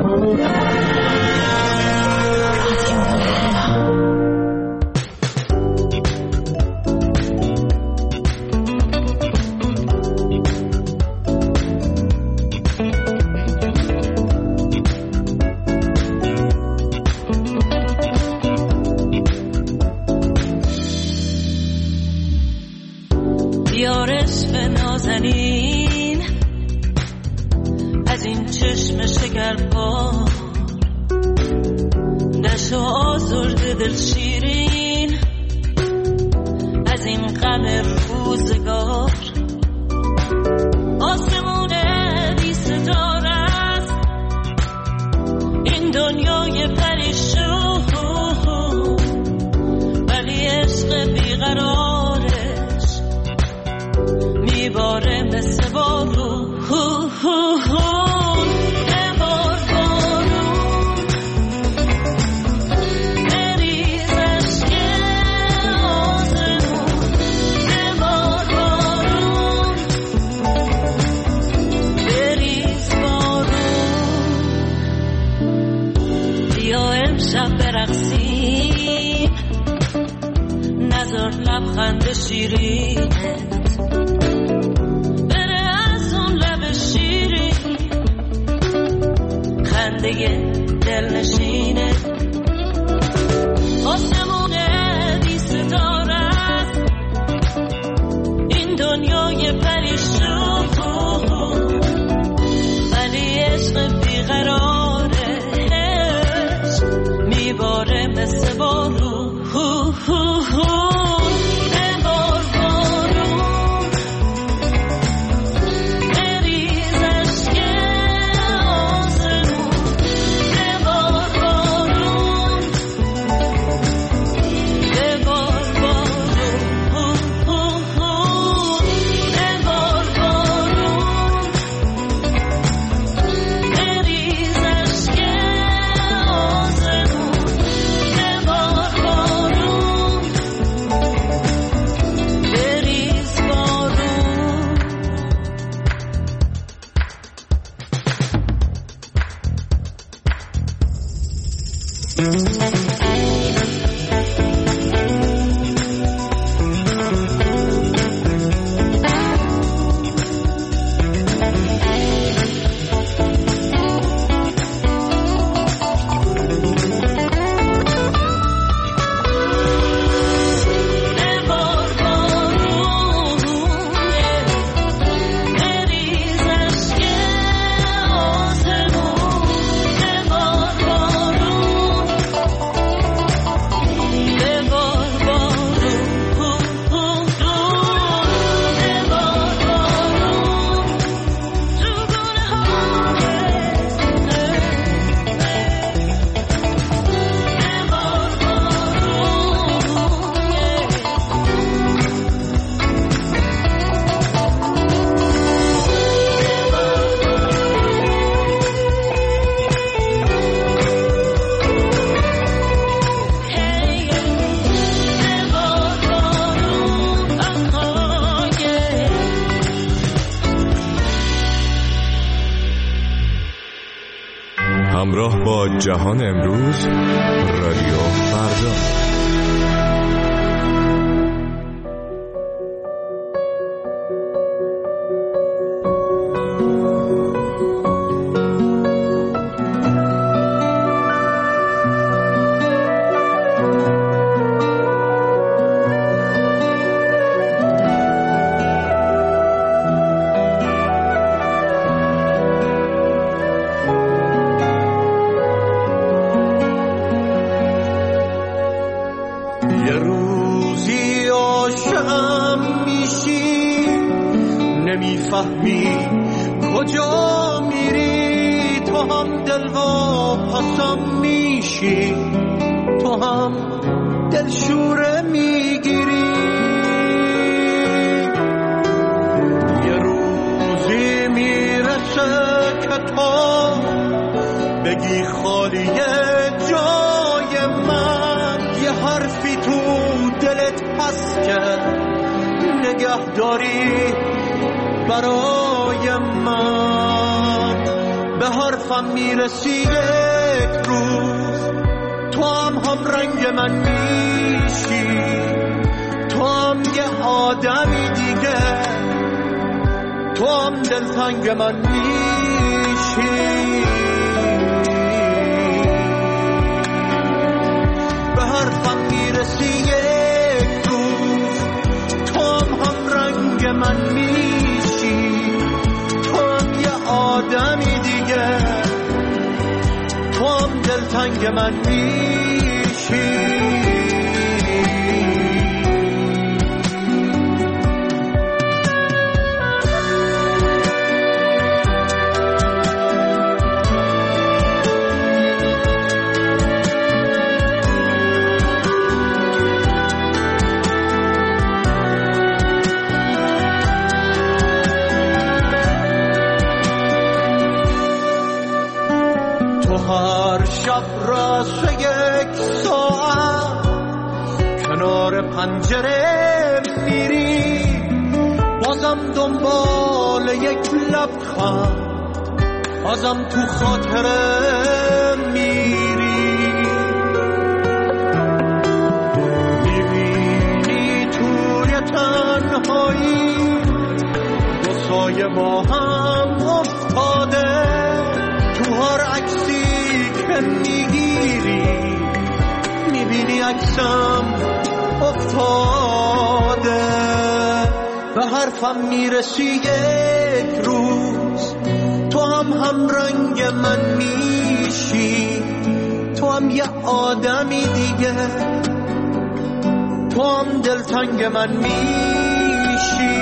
همراه با جهان امروز، رادیو فردا. کجا میری تو هم دلواپسم میشی، تو هم دلشوره میگیری. یه روزی میرسه که تو بگی خالیه جای من، یه حرفی تو دلت هست که نگه داری برای من. به حرفم میرسی یک روز تو هم رنگ من میشی، تو هم یه آدمی دیگه، تو هم دلتنگ من میشی. به حرفم میرسی یک روز تو هم رنگ من میشی، تو هم یه آدمی دیگه، تو هم دلتنگ من میشی. هر شب راست یک ساعت کنار پنجره میری، بازم دنبال یک لبخند، بازم تو خاطره میری. میبینی توی تنهایی دو سایه با هم افتاده، تو هر عکسی که میگیری میبینی عکسم افتاده. به حرفم میرسی یک روز تو هم رنگ من میشی، تو هم یه آدمی دیگه، تو هم دلتنگ من میشی.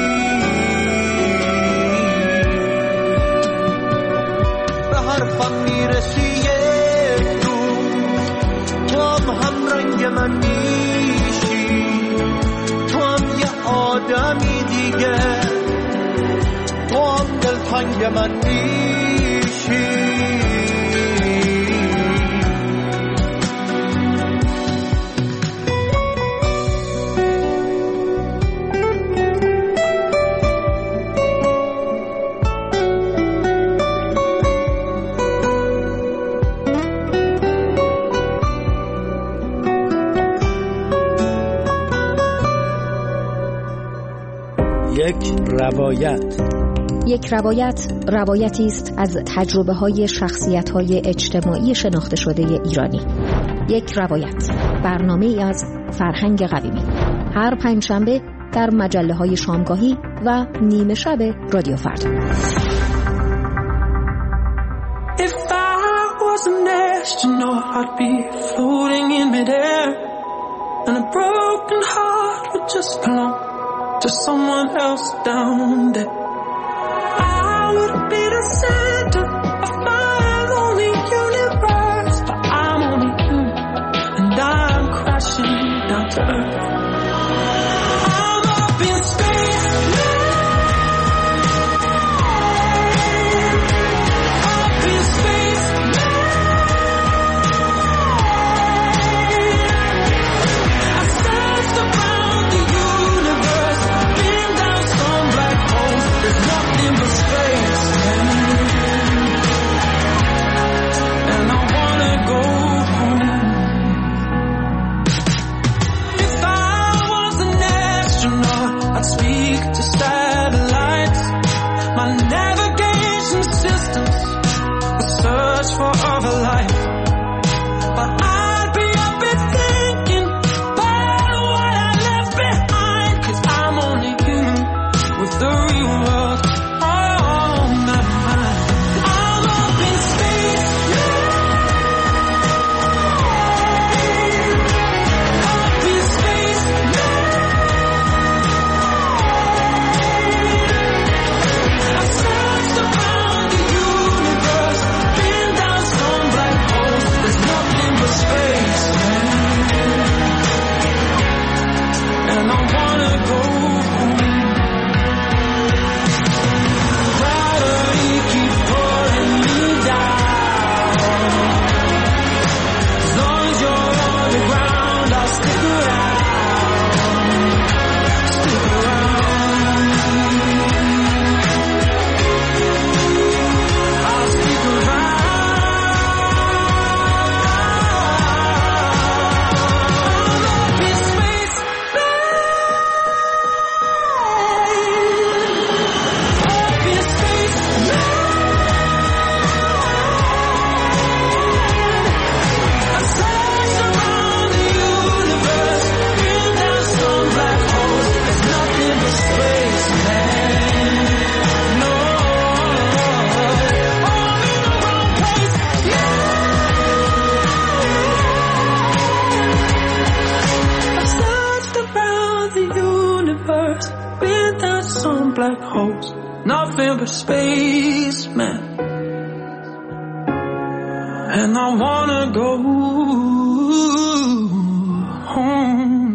به حرفم میرسی یک روز تو هم رنگ من میشی، تو هم یه آدمی دیگه، تو هم دلتنگ من میشی. یک روایت روایتی است از تجربه‌های شخصیت‌های اجتماعی شناخته شده ایرانی. یک روایت، برنامه‌ای از فرهنگ قویمی، هر پنجشنبه در مجله‌های شامگاهی و نیمه شب رادیو فردا. If I was an astronaut, I'd be floating in midair, and a broken heart would just belong to someone else down there. I would be the center of my lonely universe, but I'm only human, and I'm crashing down to earth. I'm up in space now, up in space now. I searched around the universe, been down some black holes. There's nothing but space. black holes, nothing but space, man. And I wanna go home.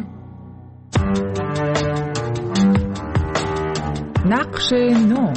نقش نو.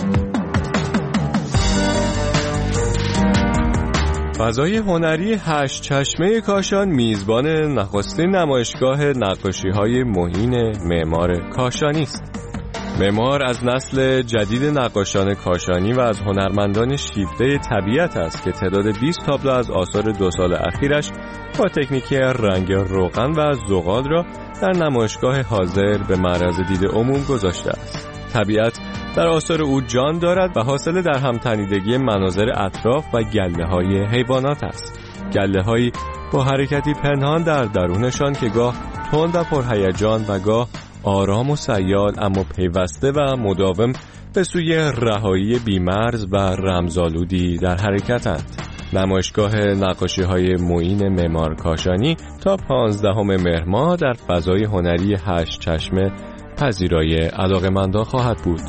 فضای هنری هشت چشمه کاشان میزبان نخستین نمایشگاه نقاشی‌های مهین معمار کاشانی است. معمار از نسل جدید نقاشان کاشانی و از هنرمندان شیفته طبیعت است که تعداد 20 تابلو از آثار 2 سال اخیرش با تکنیک رنگ روغن و زغال را در نمایشگاه حاضر به معرض دید عموم گذاشته است. طبیعت در آثار او جان دارد و حاصل در همتنیدگی مناظر اطراف و گله‌های حیوانات است. گله‌هایی با حرکتی پنهان در درونشان که گاه تند و پرهیجان و گاه آرام و سیال اما پیوسته و مداوم به سوی رهایی بیمرز و رمزآلودی در حرکتند. نمایشگاه نقاشی‌های معین معمار کاشانی تا 15 مهر ماه در فضای هنری هشت چشمه پذیرای علاقه‌مندان خواهد بود.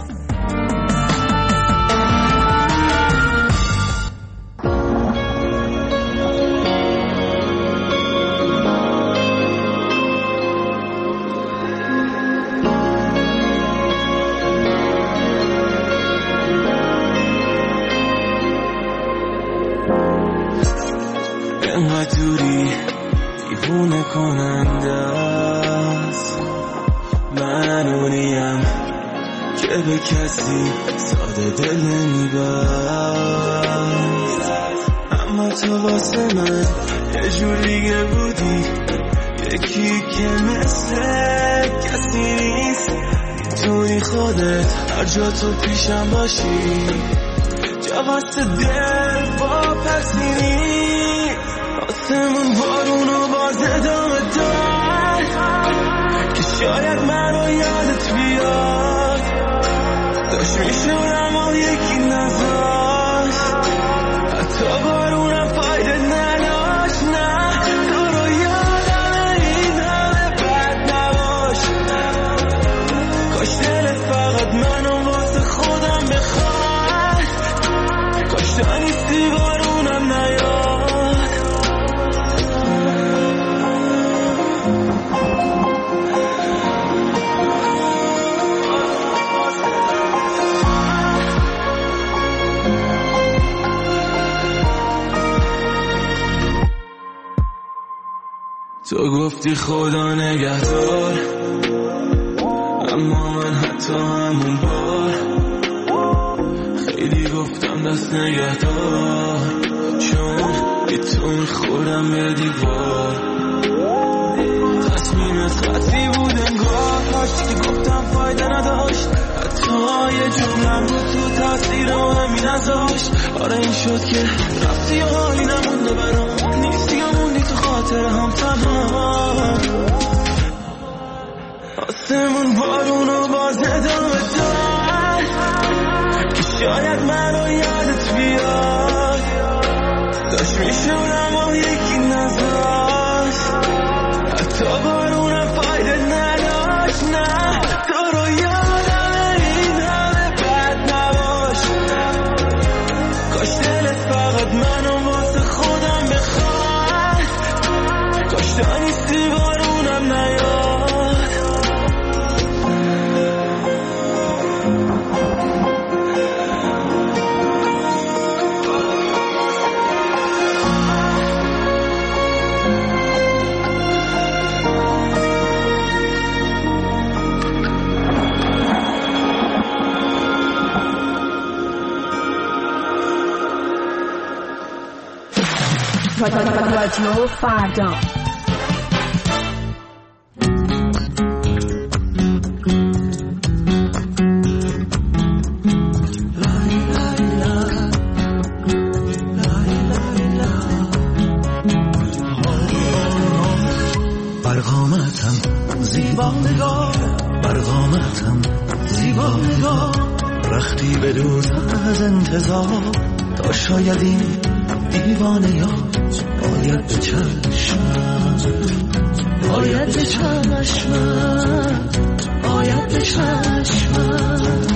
انقدر دوری دیوونه کننده است، من اونیم که به کسی ساده دل نمیبست، اما تو واسه من یه جور دیگه بودی، یکی که مثل کسی نیست. میتونی خودت هر جا تو پیشم باشی، جا واسه دل با پسینی. آسمون بارونو باز ادامه دار که شاید منو یادت بیاد، داشت میشونم و یکی نذاشت، حتی بارونم فایده نداشت. نه تو رو یادم این همه بد نباش، کاش دلت فقط منو واسه خودم بخواد، کاش تا نیستی بارونم نیاد. تو گفتی خدا نگهدار، اما من حتی همون بار خیلی گفتم دست نگهدار، چون بی تو میخورم به دیوار. تصمیمت خطی بود انگار، هاشتی که گفتم فایده نداشت، حتی یه جملم بود تو تاثیر و همین ازاش. آره این شد که رفتی و حالی نمونده برام، نیستی و موندی تو خاطر هم تنها. آسمون بارونو باز ادامه دار که شاید منو یادت بیاد، داشت میشونم و یکی نذاشت، حتی بارونم فایده نداشت. نه تو رو یادم این همه بد نباش، کاش دلت فقط منو واسه خودم بخواد، کاش تا نیستی بارونم نیاد. رادیو فردا. برقامتم زیبا نگاه، برقامتم زیبا نگاه، رختی به دوز از انتظار، تا شاید این دیوانه یا باید به چشمم، باید به چشمم، باید به چشمم.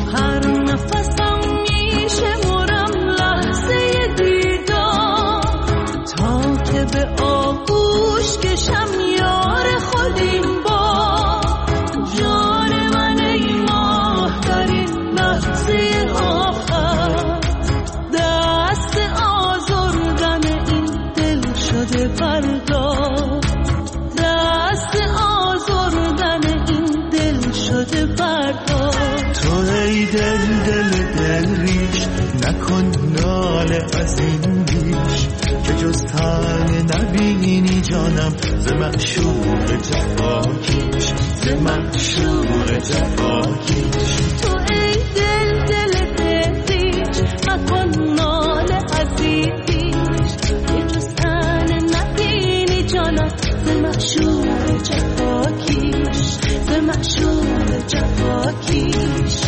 جفاکیش. تو ای دل دل دریش مکن ناله عزیزیش، یه جز تن نبینی جانا ز معشوق جفاکیش، ز معشوق جفاکیش.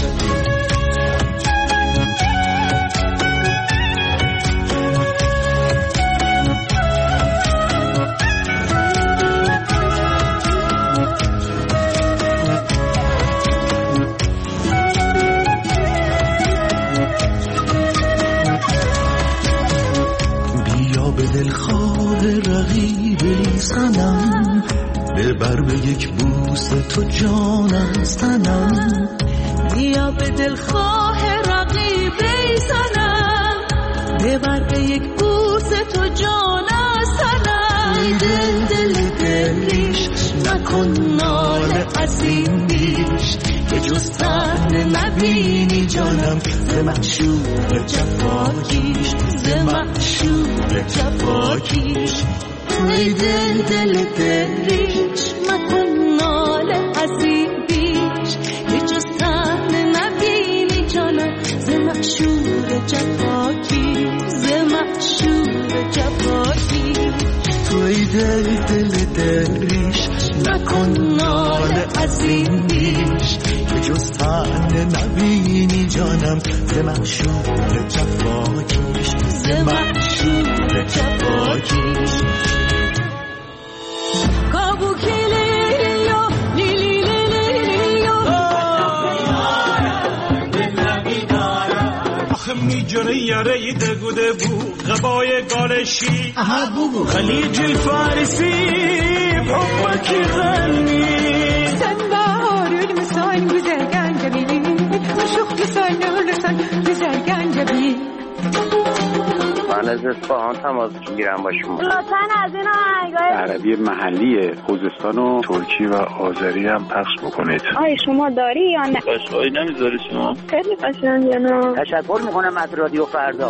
دلخواه رقیب سنم، ببر به یک بوس تو جان از تنم. بیا به دلخواه رقیب سنم، ببر به یک بوس تو جان از تنم. دل دل دلیش نکن ناله عظیمیش، که جز تن نبینی جانم ز معشوق جفاکیش، ز معشوق جفاکیش. توی دل دل دلیش مکن ناله عزیزیش، یه جز تن نبینی جانم ز معشوق جفاکیش، ز معشوق جفاکیش. توی دل دل دلیش نکن ناله عظیمیش، که جز تن نبینی جانم ز معشوق جفاکیش، ز معشوق جفاکیش. میجونه یاره دگوده بو غبای گالشی خلیج الفارسی بحبك غني سنبار المسان güzelgen جميل وشوق لسان ولسان güzelgen جميل. من از اصفهان تماس میگیرم با شما. لطفاً از این آهنگای عربی محلی خوزستان و ترکی و آذری هم پخش بکنید. آیا شما داری یا نه؟ قشقایی نمیذاری شما؟ خیلی قشنگه نه؟ تشکر میکنم از رادیو فردا.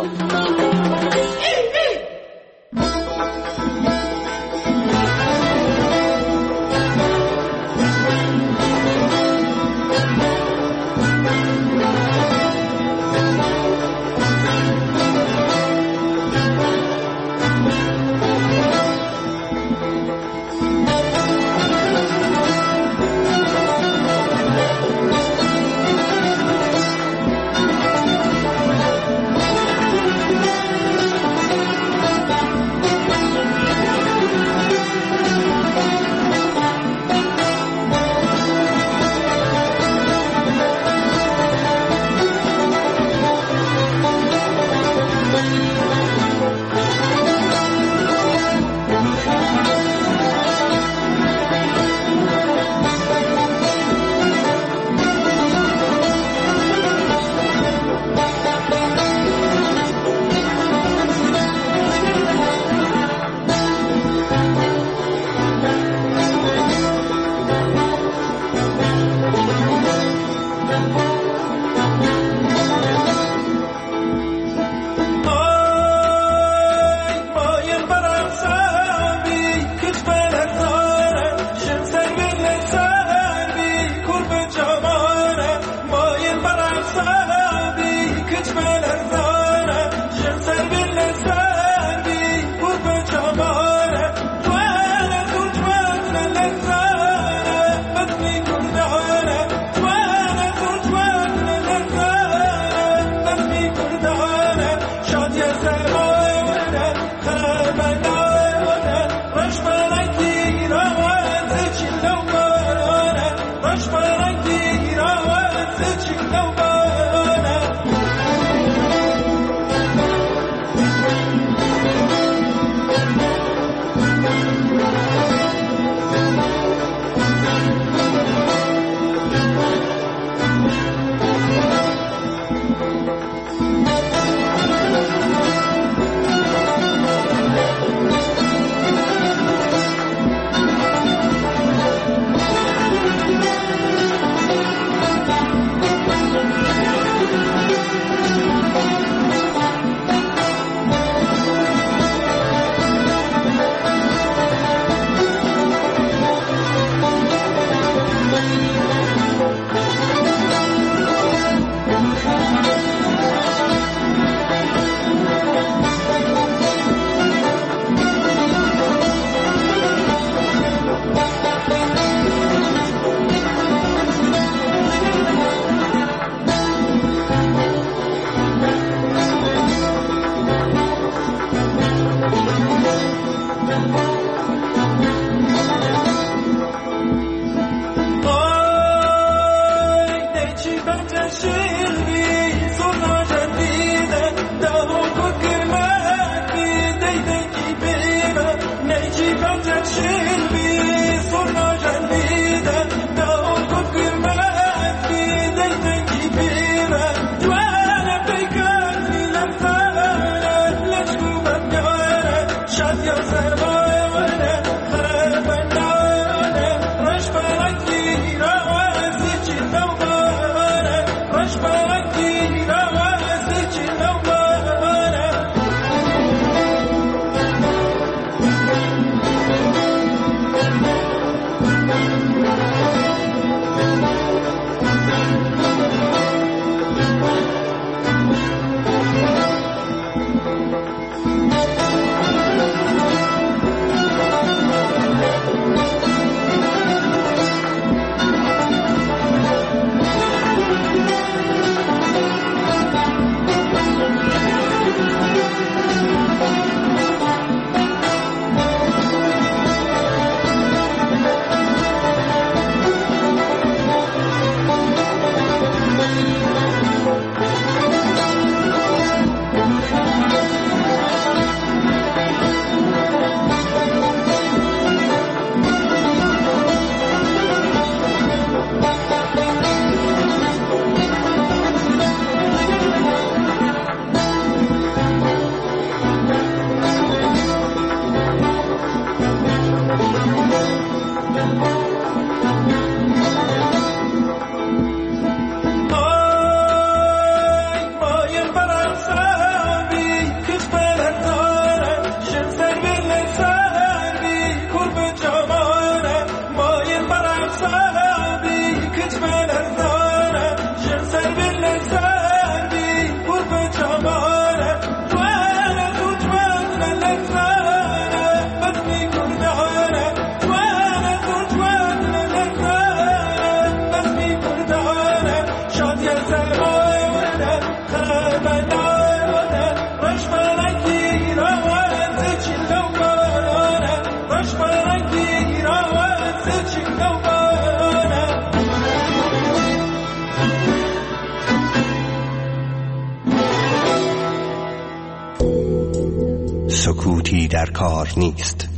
سکوتی در کار نیست.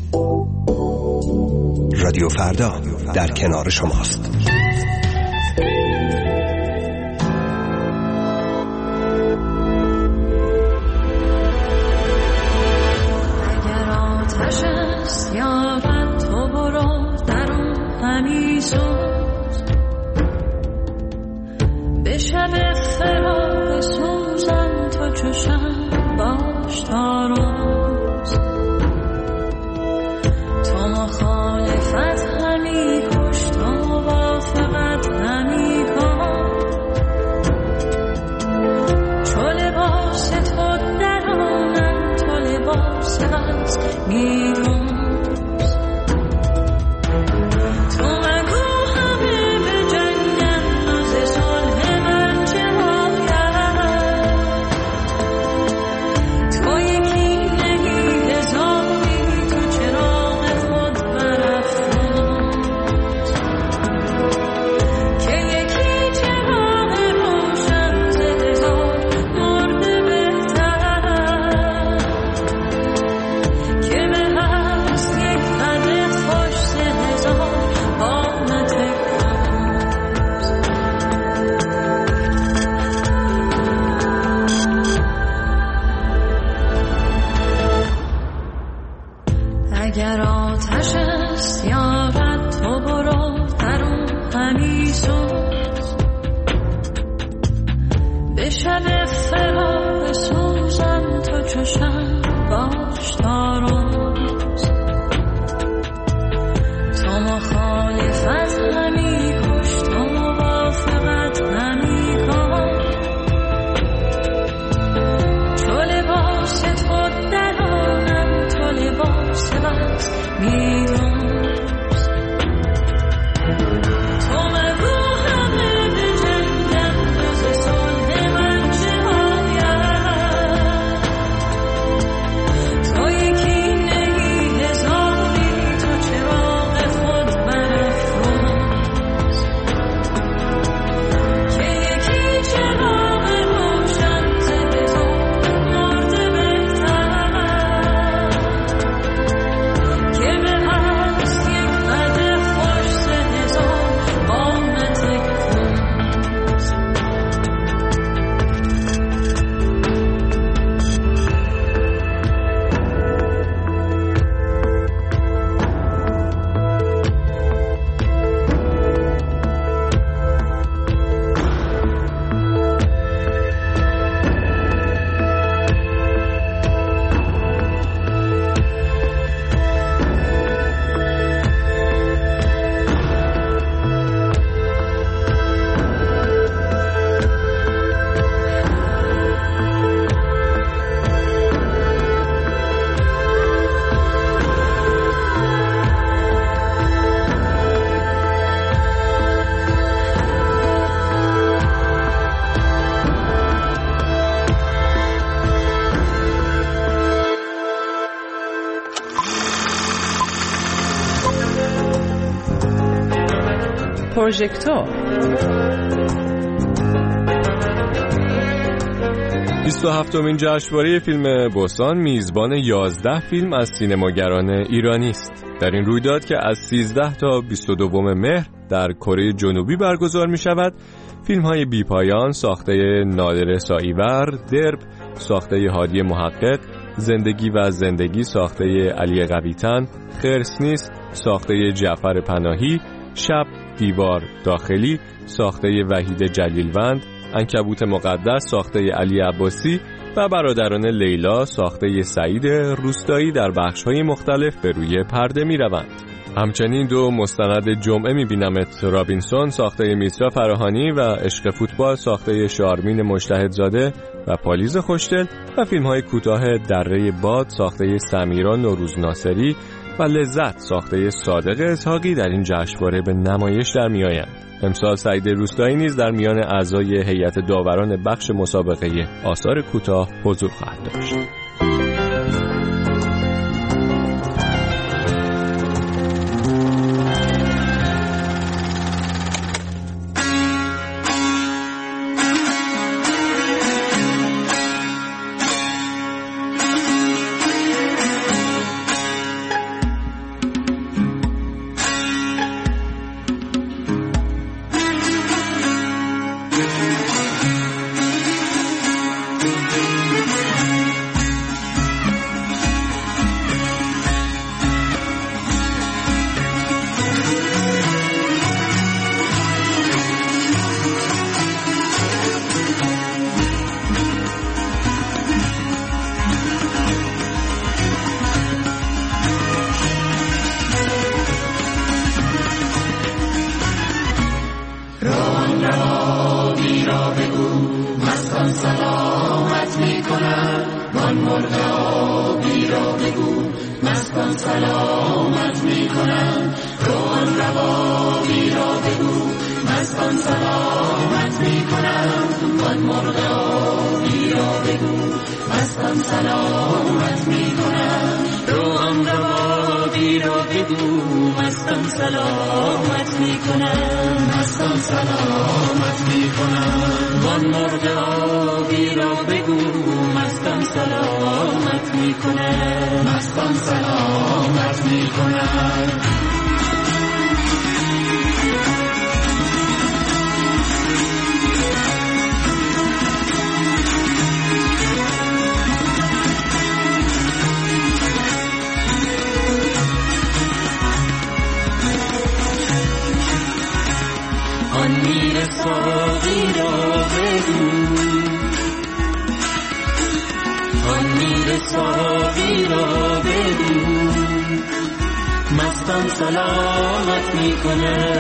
رادیو فردا در کنار شماست. اگر آتش است یارد تو برو در اون همی سوز، به شب فراق سوزن تو چشم باش تا روز. تو مخالفت همی کش، تو موافقت همی کن، چو لباس تو درانم تو لباس از میدون. اگر آتش است یارد تو برو در اون همی سوز، به شب فراق سوزن تو چشم باش تا روز. تو مخالفت همی کش، تو موافقت همی کن، چو لباس تو درانم تو لباس بس میدون. تو مگو همه به جنگم روز صلح من چه آید، تو یکی پروژکتور 27مین جشنواره فیلم بوسان میزبان 11 فیلم از سینماگران ایرانی است. در این رویداد که از 13 تا 22 مهر در کره جنوبی برگزار می شود، فیلم های بی پایان ساخته نادر ساییور، درب ساخته هادی محقق، زندگی و زندگی ساخته علی قویتن، خرس نیست ساخته جعفر پناهی، شب دیوار داخلی ساخته وحید جلیلوند، عنکبوت مقدس ساخته علی عباسی و برادران لیلا ساخته سعید روستایی در بخش‌های مختلف به روی پرده می‌روند. همچنین 2 مستند جمعه می‌بینمت رابینسون ساخته میترا فراهانی و عشق فوتبال ساخته شارمین مجتهدزاده و پالیز خوشدل و فیلم‌های کوتاه دره باد ساخته سمیرا نوروز ناصری و لذت ساخته صادق اسحاقی در این جشنواره به نمایش در می‌آیند. امسال سعید روستایی نیز در میان اعضای هیئت داوران بخش مسابقه آثار کوتاه حضور خواهد داشت. سلامت میکنه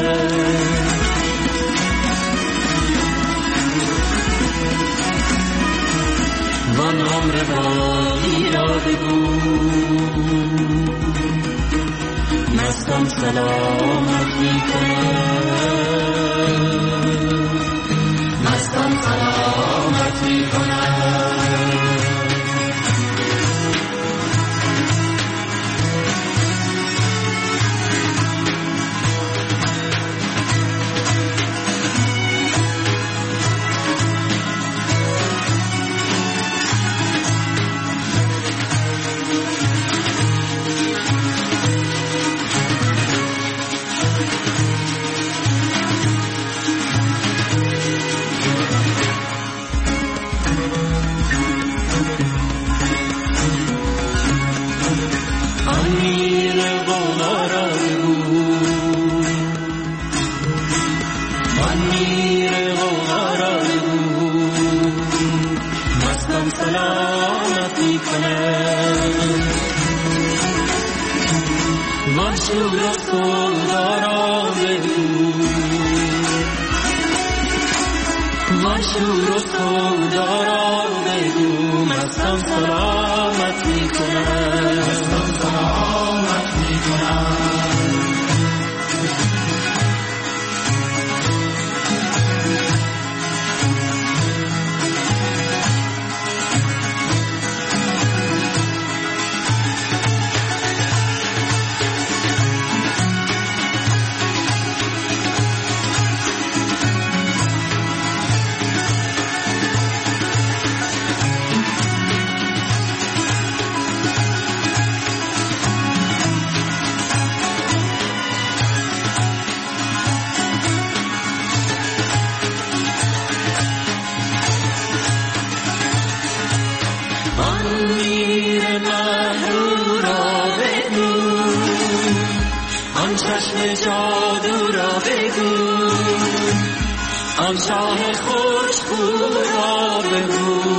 وان عمر باقی را بگو مستم سلامت میکنه مستم سلامت میکنه سلامت میکنه مشهور و سودارا بگو مشهور و سودارا بگو مستم سلامت میکنه مستم سلامت میکنه چشم جادو را بگو، آن شاه خوشبو را بگو.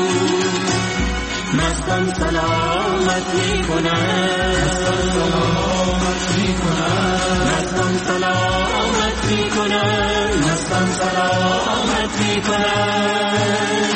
مستم سلامت می کنم، مستم سلامت می کنم، مستم سلامت می کنم.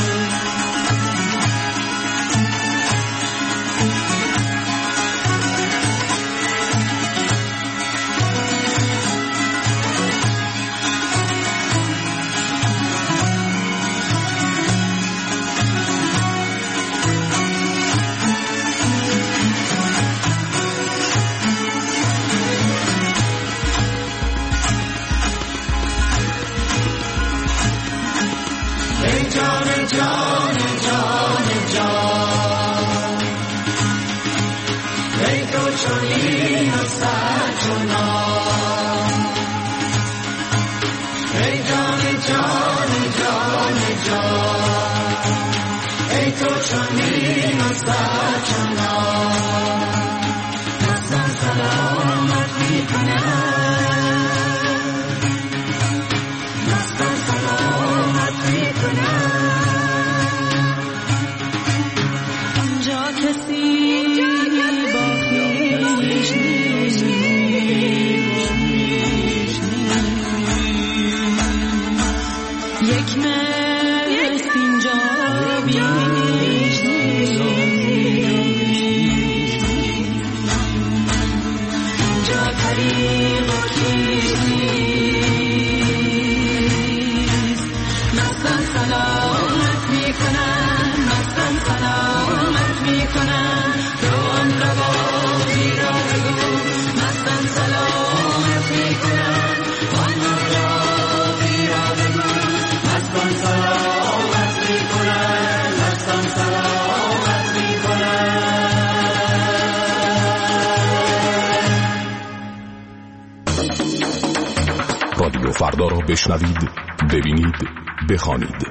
رادیو فردا را بشنوید، ببینید، بخوانید.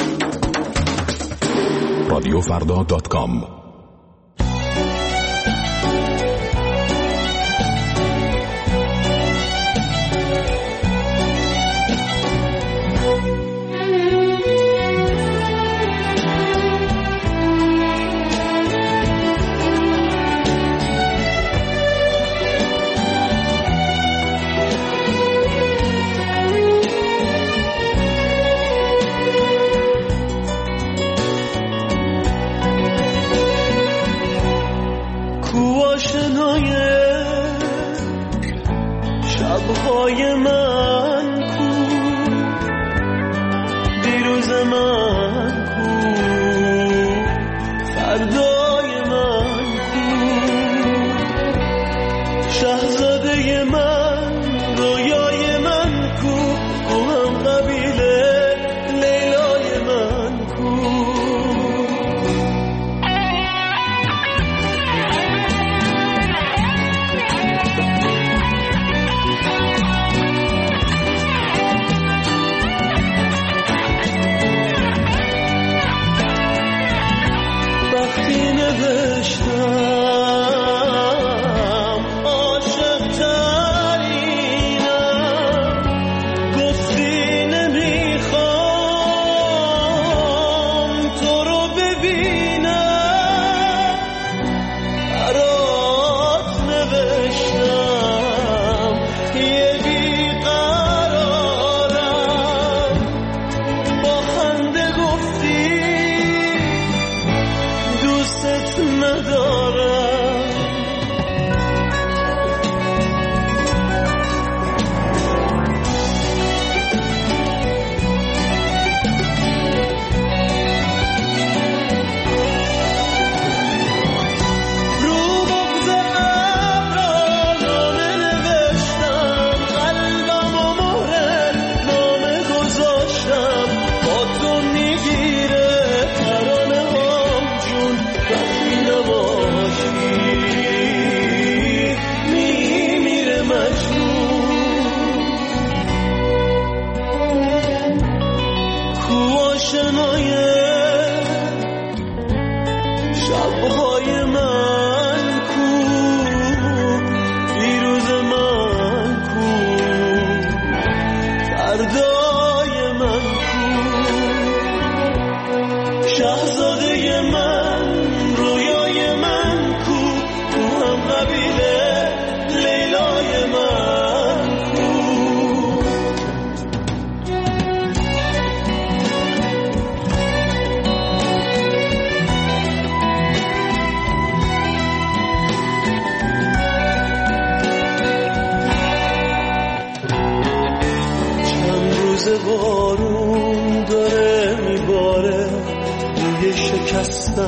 radiofrda.com. شبهای من کو، دیروز من کو، فردای من کو، شاهزاده من، رویای من کو، کو هم قبیله لیلای من کو.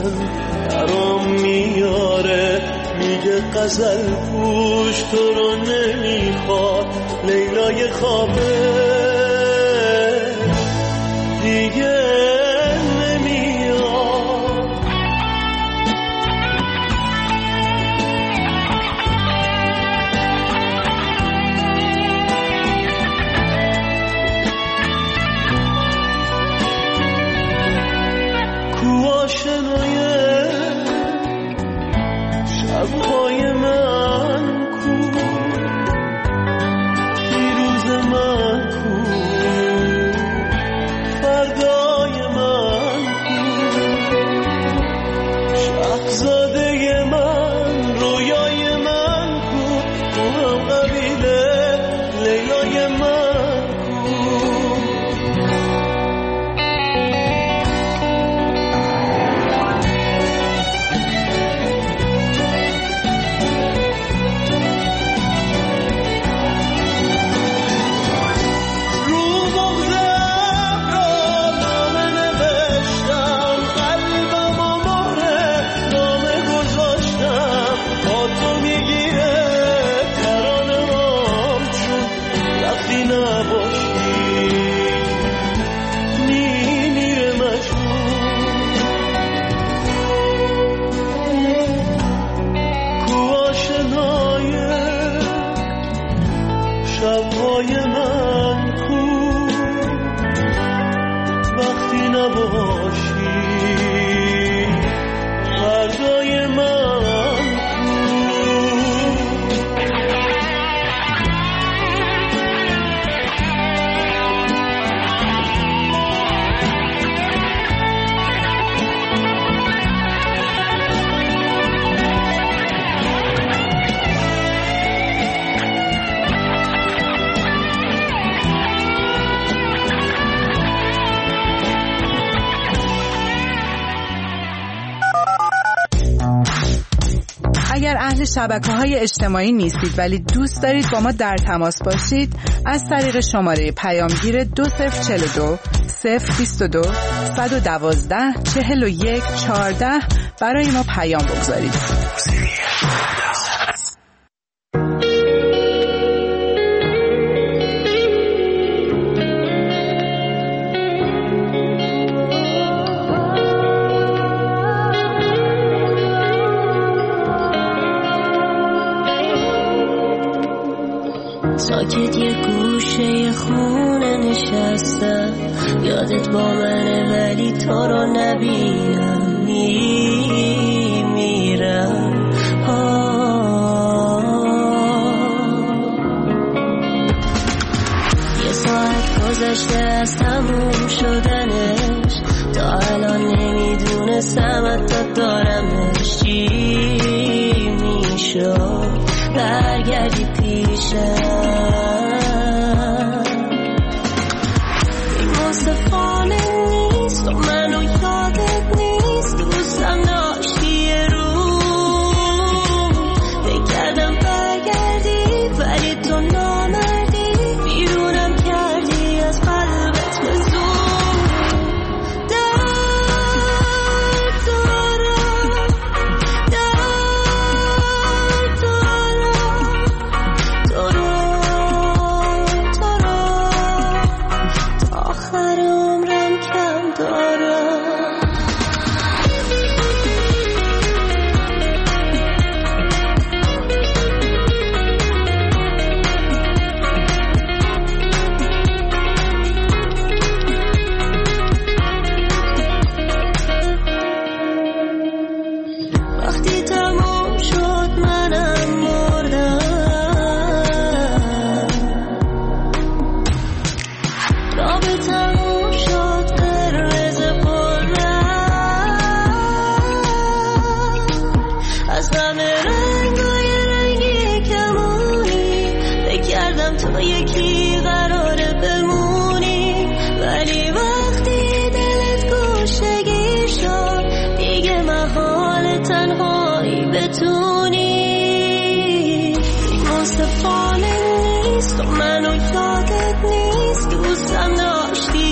من درام میاره، میگه غزل پوش تو رو نمیخواد، لیلای خوابه دیگه نمیاد. کو آشنای شبهای من، کو پیروز من، کو فردای من، کو شهزاده من، رویای من، کو تو هم قبیله لیلای من، کو شبهای من، کو وقتی نباشی فردای من، اگر اهل شبکه‌های اجتماعی نیستید ولی دوست دارید با ما در تماس باشید، از طریق شماره پیامگیر 2042 022 112 41 14 برای ما پیام بگذارید. ساکت یه گوشه خونه نشستم، یادت با منه ولی تو رو نبینم، میرم یه ساعت گذشته از تموم شدنش، تا الان نمیدونستم حتی دارمش، چی میشد برگردی پیشم. این مصطفانه نیست و منو یادت نیست، دوستم داشتی یه رو بکردم برگردی ولی تو نامردی، بیرونم کردی از قلبت مزون. درد دارم تا آخر عمرم کم دارم. وقتی تموم شد منم مردم، رابطمون شد قرمز پررنگ، از همه رنگای رنگی کمونی بکردم تو یکی قراره بمونی، ولی وقتی دلت گوشگیر شد دیگه محال تنهایی بتونی. مصطفانه نیست و منو یادت نیست، دوستم داشتی